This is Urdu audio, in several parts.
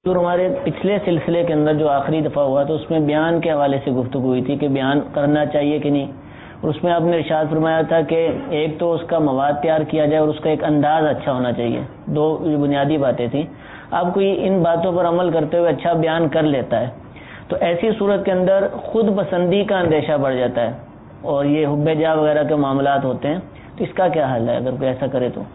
ہمارے پچھلے سلسلے کے اندر جو آخری دفعہ ہوا تو اس میں بیان کے حوالے سے گفتگو ہوئی تھی کہ بیان کرنا چاہیے کہ نہیں، اور اس میں آپ نے ارشاد فرمایا تھا کہ ایک تو اس کا مواد تیار کیا جائے اور اس کا ایک انداز اچھا ہونا چاہیے، دو بنیادی باتیں تھیں۔ اب کوئی ان باتوں پر عمل کرتے ہوئے اچھا بیان کر لیتا ہے تو ایسی صورت کے اندر خود پسندی کا اندیشہ بڑھ جاتا ہے اور یہ حب جا وغیرہ کے معاملات ہوتے ہیں، تو اس کا کیا حل ہے اگر کوئی ایسا کرے تو؟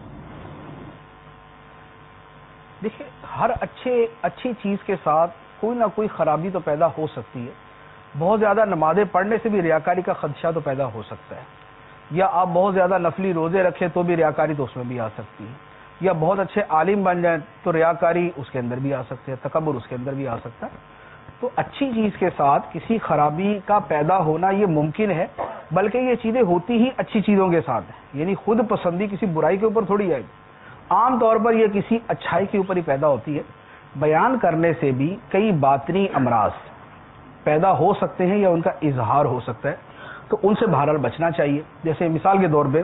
دیکھیے، ہر اچھی چیز کے ساتھ کوئی نہ کوئی خرابی تو پیدا ہو سکتی ہے۔ بہت زیادہ نمازیں پڑھنے سے بھی ریاکاری کا خدشہ تو پیدا ہو سکتا ہے، یا آپ بہت زیادہ نفلی روزے رکھیں تو بھی ریاکاری تو اس میں بھی آ سکتی ہے، یا بہت اچھے عالم بن جائیں تو ریاکاری اس کے اندر بھی آ سکتی ہے، تکبر اس کے اندر بھی آ سکتا ہے۔ تو اچھی چیز کے ساتھ کسی خرابی کا پیدا ہونا یہ ممکن ہے، بلکہ یہ چیزیں ہوتی ہی اچھی چیزوں کے ساتھ ہیں، یعنی خود پسندی کسی برائی کے اوپر تھوڑی آئے گی، عام طور پر یہ کسی اچھائی کے اوپر ہی پیدا ہوتی ہے۔ بیان کرنے سے بھی کئی باطنی امراض پیدا ہو سکتے ہیں یا ان کا اظہار ہو سکتا ہے، تو ان سے بہرحال بچنا چاہیے۔ جیسے مثال کے طور پہ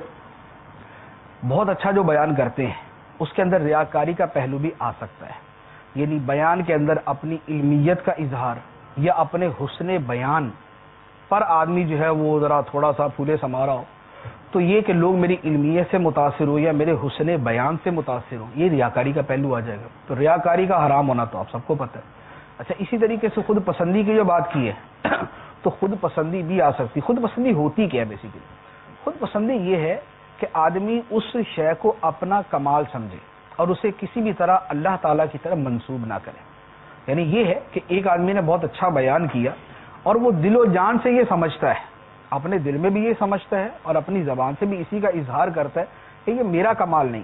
بہت اچھا جو بیان کرتے ہیں اس کے اندر ریاکاری کا پہلو بھی آ سکتا ہے، یعنی بیان کے اندر اپنی علمیت کا اظہار یا اپنے حسن بیان پر آدمی جو ہے وہ ذرا تھوڑا سا پھولے سما رہا ہو، تو یہ کہ لوگ میری علمیت سے متاثر ہو یا میرے حسن بیان سے متاثر ہو، یہ ریاکاری کا پہلو آ جائے گا۔ تو ریاکاری کا حرام ہونا تو آپ سب کو پتہ ہے۔ اچھا، اسی طریقے سے خود پسندی کی جو بات کی ہے تو خود پسندی بھی آ سکتی۔ خود پسندی ہوتی کیا ہے؟ بیسیکلی خود پسندی یہ ہے کہ آدمی اس شے کو اپنا کمال سمجھے اور اسے کسی بھی طرح اللہ تعالیٰ کی طرف منسوب نہ کرے۔ یعنی یہ ہے کہ ایک آدمی نے بہت اچھا بیان کیا اور وہ دل و جان سے یہ سمجھتا ہے، اپنے دل میں بھی یہ سمجھتا ہے اور اپنی زبان سے بھی اسی کا اظہار کرتا ہے کہ یہ میرا کمال نہیں،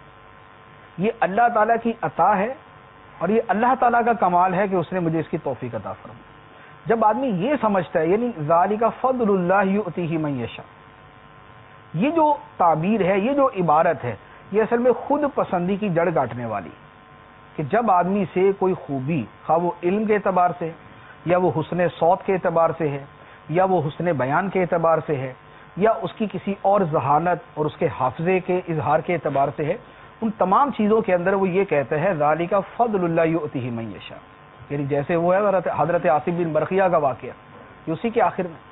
یہ اللہ تعالیٰ کی عطا ہے اور یہ اللہ تعالیٰ کا کمال ہے کہ اس نے مجھے اس کی توفیق عطا فرمائی۔ جب آدمی یہ سمجھتا ہے، یعنی ذالک فضل اللہ یؤتیہ من یشاء، یہ جو تعبیر ہے، یہ جو عبارت ہے، یہ اصل میں خود پسندی کی جڑ کاٹنے والی، کہ جب آدمی سے کوئی خوبی، خواہ وہ علم کے اعتبار سے یا وہ حسن صوت کے اعتبار سے ہے یا وہ حسن بیان کے اعتبار سے ہے یا اس کی کسی اور ذہانت اور اس کے حافظے کے اظہار کے اعتبار سے ہے، ان تمام چیزوں کے اندر وہ یہ کہتا ہے ذالک فضل اللہ یؤتیہ من یشاء، یعنی جیسے وہ ہے حضرت عاصم بن برقیہ کا واقعہ، اسی کے آخر میں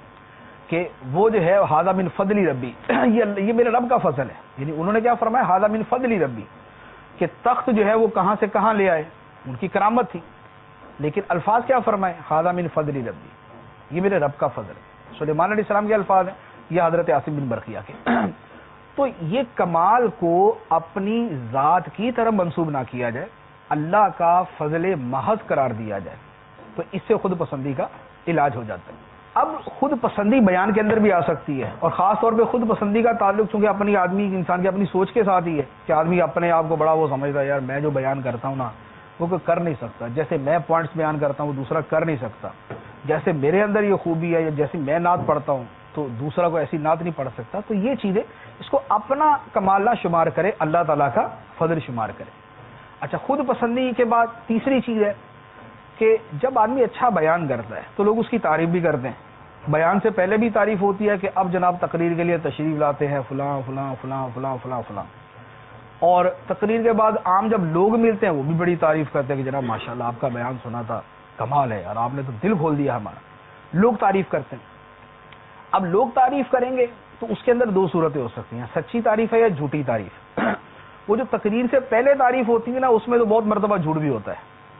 کہ وہ جو ہے ھذا من فضل ربی، یہ میرے رب کا فضل ہے، یعنی انہوں نے کیا فرمایا؟ ھذا من فضل ربی، کہ تخت جو ہے وہ کہاں سے کہاں لے آئے، ان کی کرامت تھی، لیکن الفاظ کیا فرمائے؟ ھذا من فضل ربی، یہ میرے رب کا فضل ہے۔ سلیمان علیہ السلام کے الفاظ ہیں، یہ حضرت عاصم بن برقیہ کے۔ تو یہ کمال کو اپنی ذات کی طرف منسوب نہ کیا جائے، اللہ کا فضل محض قرار دیا جائے، تو اس سے خود پسندی کا علاج ہو جاتا ہے۔ اب خود پسندی بیان کے اندر بھی آ سکتی ہے، اور خاص طور پہ خود پسندی کا تعلق چونکہ اپنی آدمی انسان کی اپنی سوچ کے ساتھ ہی ہے، کہ آدمی اپنے آپ کو بڑا وہ سمجھتا ہے، یار میں جو بیان کرتا ہوں نا وہ کوئی کر نہیں سکتا، جیسے میں پوائنٹس بیان کرتا ہوں وہ دوسرا کر نہیں سکتا، جیسے میرے اندر یہ خوبی ہے یا جیسے میں نعت پڑھتا ہوں تو دوسرا کو ایسی نعت نہیں پڑھ سکتا۔ تو یہ چیزیں اس کو اپنا کمال نہ شمار کرے، اللہ تعالیٰ کا فضل شمار کرے۔ اچھا، خود پسندی کے بعد تیسری چیز ہے کہ جب آدمی اچھا بیان کرتا ہے تو لوگ اس کی تعریف بھی کرتے ہیں۔ بیان سے پہلے بھی تعریف ہوتی ہے کہ اب جناب تقریر کے لیے تشریف لاتے ہیں فلاں فلاں فلاں فلاں فلاں فلاں، اور تقریر کے بعد عام جب لوگ ملتے ہیں وہ بھی بڑی تعریف کرتے ہیں کہ جناب ماشاءاللہ آپ کا بیان سنا تھا، کمال ہے، اور آپ نے تو دل کھول دیا ہمارا۔ لوگ تعریف کرتے ہیں۔ اب لوگ تعریف کریں گے تو اس کے اندر دو صورتیں ہو سکتی ہیں، سچی تعریف ہے یا جھوٹی تعریف۔ وہ جو تقریر سے پہلے تعریف ہوتی ہے نا، اس میں تو بہت مرتبہ جھوٹ بھی ہوتا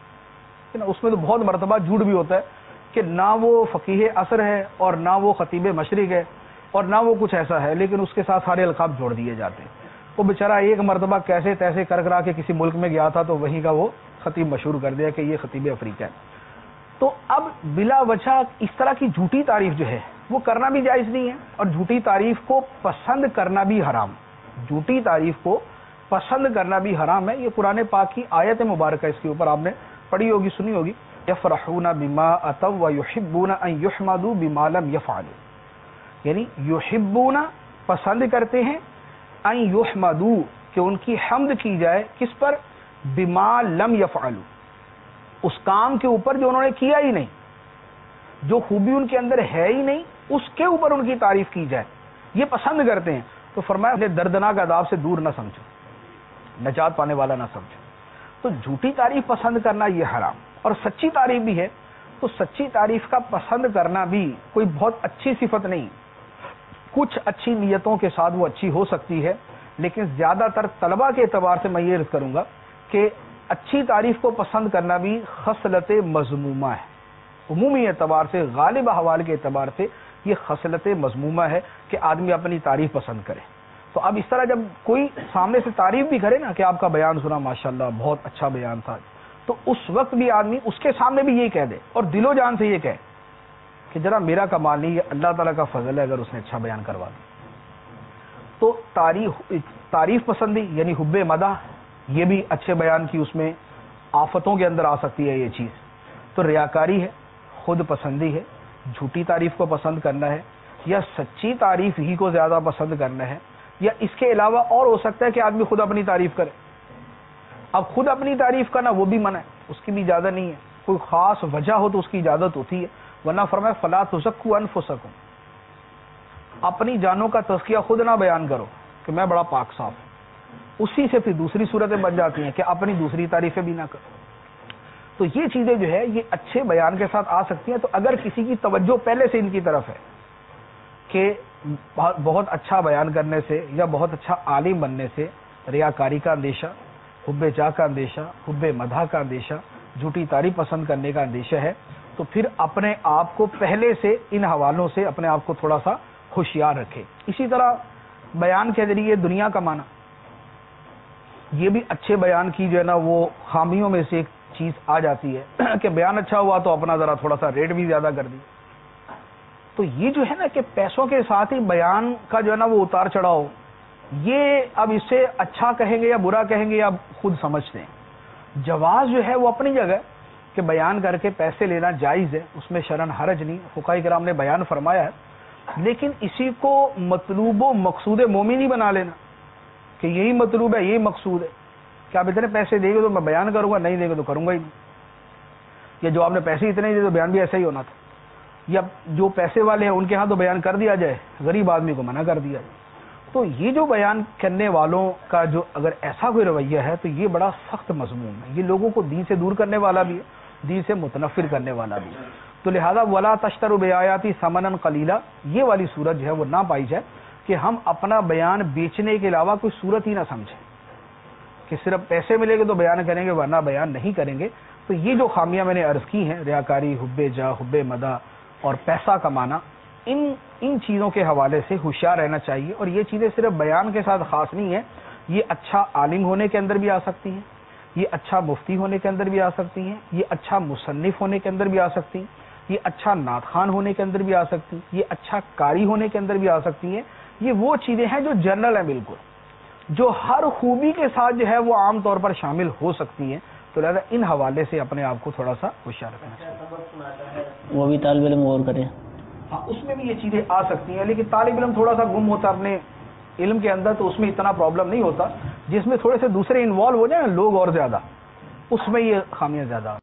ہے نا، اس میں تو بہت مرتبہ جھوٹ بھی ہوتا ہے کہ نہ وہ فقیہ عصر ہے اور نہ وہ خطیب مشرق ہے اور نہ وہ کچھ ایسا ہے، لیکن اس کے ساتھ سارے القاب جوڑ دیے جاتے ہیں۔ وہ بیچارہ ایک مرتبہ کیسے تیسے کر کے کسی ملک میں گیا تھا تو وہیں کا وہ خطیب مشہور کر دیا کہ یہ خطیب افریقہ ہے۔ تو اب بلا وجہ اس طرح کی جھوٹی تعریف جو ہے وہ کرنا بھی جائز نہیں ہے، اور جھوٹی تعریف کو پسند کرنا بھی حرام، جھوٹی تعریف کو پسند کرنا بھی حرام ہے۔ یہ قرآن پاک کی آیت مبارکہ، اس کے اوپر آپ نے پڑھی ہوگی، سنی ہوگی، یفرحون بما اتوا ویحبون ان یحمدوا بما لم یفعلوا، یعنی یحبون پسند کرتے ہیں، ان یحمدوا کہ ان کی حمد کی جائے، کس پر؟ بما لم یفعلوا، اس کام کے اوپر جو انہوں نے کیا ہی نہیں، جو خوبی ان کے اندر ہے ہی نہیں اس کے اوپر ان کی تعریف کی جائے، یہ پسند کرتے ہیں۔ تو فرمایا انہیں دردناک عذاب سے دور نہ سمجھو، نجات پانے والا نہ سمجھو۔ تو جھوٹی تعریف پسند کرنا یہ حرام، اور سچی تعریف بھی ہے تو سچی تعریف کا پسند کرنا بھی کوئی بہت اچھی صفت نہیں، کچھ اچھی نیتوں کے ساتھ وہ اچھی ہو سکتی ہے، لیکن زیادہ تر طلباء کے اعتبار سے میں یہ عرض کروں گا کہ اچھی تعریف کو پسند کرنا بھی خصلت مذمومہ ہے، عمومی اعتبار سے، غالب احوال کے اعتبار سے یہ خصلت مذمومہ ہے کہ آدمی اپنی تعریف پسند کرے۔ تو اب اس طرح جب کوئی سامنے سے تعریف بھی کرے نا کہ آپ کا بیان سنا ماشاءاللہ بہت اچھا بیان تھا، تو اس وقت بھی آدمی اس کے سامنے بھی یہی کہہ دے اور دل و جان سے یہ کہے کہ ذرا میرا کمال نہیں، یہ اللہ تعالیٰ کا فضل ہے اگر اس نے اچھا بیان کروا دیا۔ تو تعریف پسندی یعنی حب مدح، یہ بھی اچھے بیان کی اس میں آفتوں کے اندر آ سکتی ہے یہ چیز۔ تو ریاکاری ہے، خود پسندی ہے، جھوٹی تعریف کو پسند کرنا ہے، یا سچی تعریف ہی کو زیادہ پسند کرنا ہے، یا اس کے علاوہ اور ہو سکتا ہے کہ آدمی خود اپنی تعریف کرے۔ اب خود اپنی تعریف کرنا وہ بھی منع ہے، اس کی بھی اجازت نہیں ہے، کوئی خاص وجہ ہو تو اس کی اجازت ہوتی ہے، ورنہ فرمایا فلا تزکوا انفسکم، اپنی جانوں کا تزکیہ خود نہ بیان کرو کہ میں بڑا پاک صاف ہوں، اسی سے پھر دوسری صورتیں بن جاتی ہیں کہ اپنی دوسری تعریفیں بھی نہ کرو۔ تو یہ چیزیں جو ہے یہ اچھے بیان کے ساتھ آ سکتی ہیں۔ تو اگر کسی کی توجہ پہلے سے ان کی طرف ہے کہ بہت اچھا بیان کرنے سے یا بہت اچھا عالم بننے سے ریاکاری کا اندیشہ، حب جاہ کا اندیشہ، حب مدح کا اندیشہ، جھوٹی تعریف پسند کرنے کا اندیشہ ہے، تو پھر اپنے آپ کو پہلے سے ان حوالوں سے اپنے آپ کو تھوڑا سا ہوشیار رکھے۔ اسی طرح بیان کے ذریعے دنیا کمانا، یہ بھی اچھے بیان کی جو ہے نا وہ خامیوں میں سے ایک چیز آ جاتی ہے کہ بیان اچھا ہوا تو اپنا ذرا تھوڑا سا ریٹ بھی زیادہ کر دی۔ تو یہ جو ہے نا کہ پیسوں کے ساتھ ہی بیان کا جو ہے نا وہ اتار چڑھاؤ، یہ اب اسے اچھا کہیں گے یا برا کہیں گے آپ خود سمجھتے ہیں۔ جواز جو ہے وہ اپنی جگہ کہ بیان کر کے پیسے لینا جائز ہے، اس میں شرعن حرج نہیں، فقہاء کرام نے بیان فرمایا ہے، لیکن اسی کو مطلوب و مقصود مومن ہی بنا لینا کہ یہی مطلوب ہے، یہی مقصود ہے کہ آپ اتنے پیسے دیں گے تو میں بیان کروں گا، نہیں دیں گے تو کروں گا ہی نہیں، یا جو آپ نے پیسے اتنے دیے تو بیان بھی ایسا ہی ہونا تھا، یا جو پیسے والے ہیں ان کے ہاں تو بیان کر دیا جائے، غریب آدمی کو منع کر دیا جائے۔ تو یہ جو بیان کرنے والوں کا جو اگر ایسا کوئی رویہ ہے تو یہ بڑا سخت مضمون ہے، یہ لوگوں کو دین سے دور کرنے والا بھی ہے، دین سے متنفر کرنے والا بھی ہے۔ تو لہذا ولا تشتروا بآیاتی ثمنا قلیلا، یہ والی صورت جو ہے وہ نہ پائی جائے کہ ہم اپنا بیان بیچنے کے علاوہ کوئی صورت ہی نہ سمجھیں کہ صرف پیسے ملے گے تو بیان کریں گے ورنہ بیان نہیں کریں گے۔ تو یہ جو خامیاں میں نے عرض کی ہیں، ریاکاری، حب جاہ، حب مدح اور پیسہ کمانا، ان چیزوں کے حوالے سے ہوشیار رہنا چاہیے۔ اور یہ چیزیں صرف بیان کے ساتھ خاص نہیں ہیں، یہ اچھا عالم ہونے کے اندر بھی آ سکتی ہیں، یہ اچھا مفتی ہونے کے اندر بھی آ سکتی ہیں، یہ اچھا مصنف ہونے کے اندر بھی آ سکتی ہیں، یہ اچھا نعت خوان ہونے کے اندر بھی آ سکتی ہیں، یہ اچھا قاری ہونے کے اندر بھی آ سکتی ہیں۔ یہ وہ چیزیں ہیں جو جنرل ہیں، بالکل جو ہر خوبی کے ساتھ جو ہے وہ عام طور پر شامل ہو سکتی ہیں۔ تو لہذا ان حوالے سے اپنے آپ کو تھوڑا سا ہوشیار رکھنا چاہیے۔ وہ بھی طالب علم غور کرے، ہاں اس میں بھی یہ چیزیں آ سکتی ہیں، لیکن طالب علم تھوڑا سا گم ہوتا اپنے علم کے اندر تو اس میں اتنا پرابلم نہیں ہوتا، جس میں تھوڑے سے دوسرے انوالو ہو جائیں لوگ اور زیادہ، اس میں یہ خامیاں زیادہ